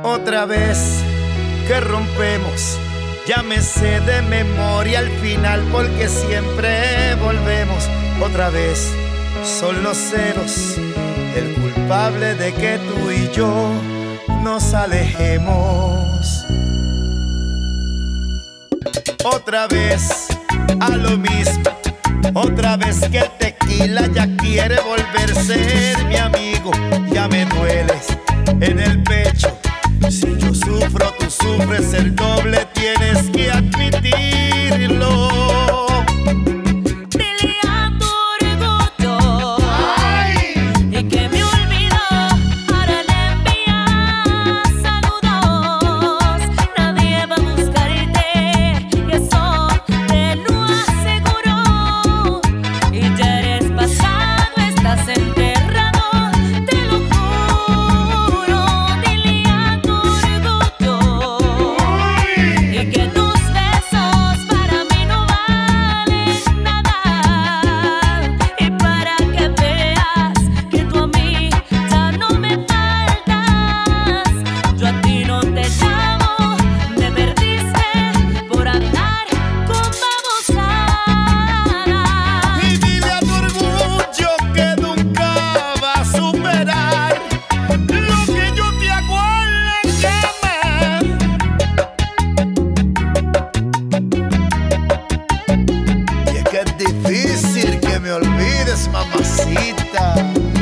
Otra vez que rompemos, ya me sé de memoria al final porque siempre volvemos. Otra vez son los celos el culpable de que tú y yo nos alejemos. Otra vez a lo mismo, otra vez que el tequila ya quiere volver a ser mi amigo. Ya me dueles en el pecho, si yo sufro tú sufres el doble, tienes que admitirlo. Difícil que me olvides, mamacita.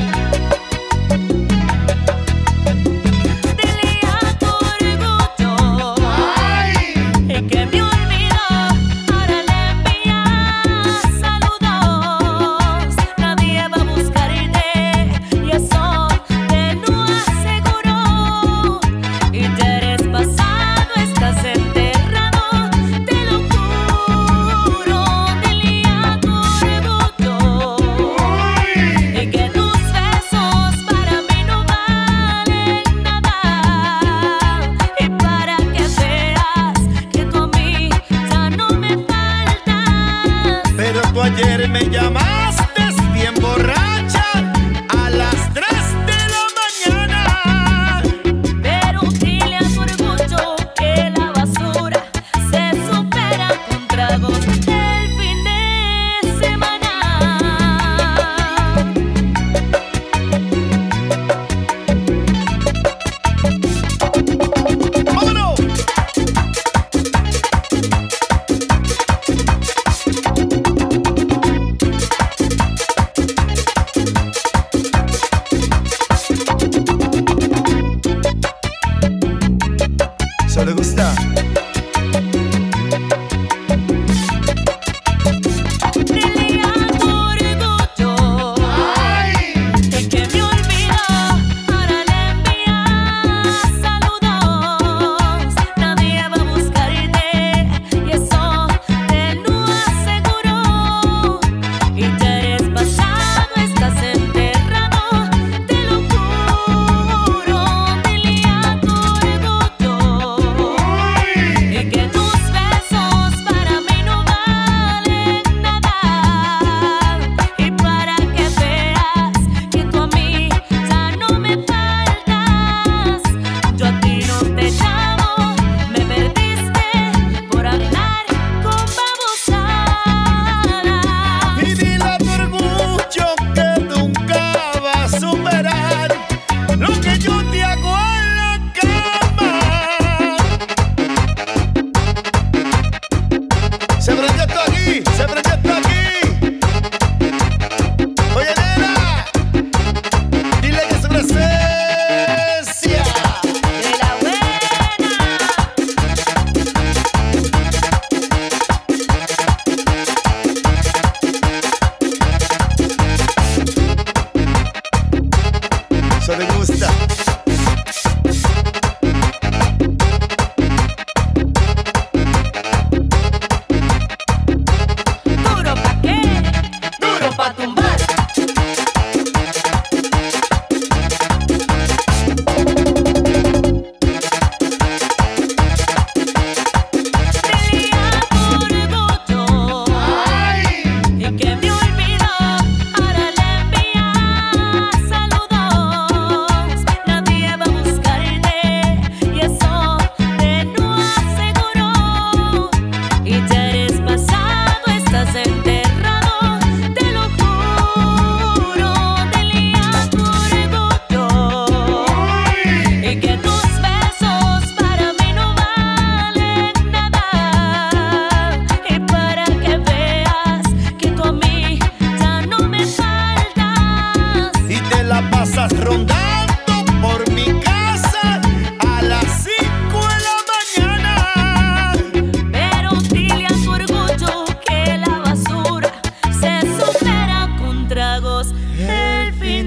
Dile a tu orgullo que me olvidó, ahora le envías saludos. Nadie va a buscarte y eso te lo aseguro. Y ya eres pasado, estás enterrado, te lo juro. Dile a tu orgullo que tus besos para mí no valen nada. Y para que veas que tú a mí ya no me faltas. Pero tú ayer me llamaste bien borracha a las 3 de la mañana. Pero dile a tu orgullo que la basura se supera con tragos el fin de semana. ¡Vámonos! ¿Eso le gusta? Dile a tu orgullo que me olvidó, ahora le envías saludos. Nadie va a buscarte y eso te lo aseguro. Y ya eres pasado, estás enterrado, te lo juro. Dile a tu orgullo El fin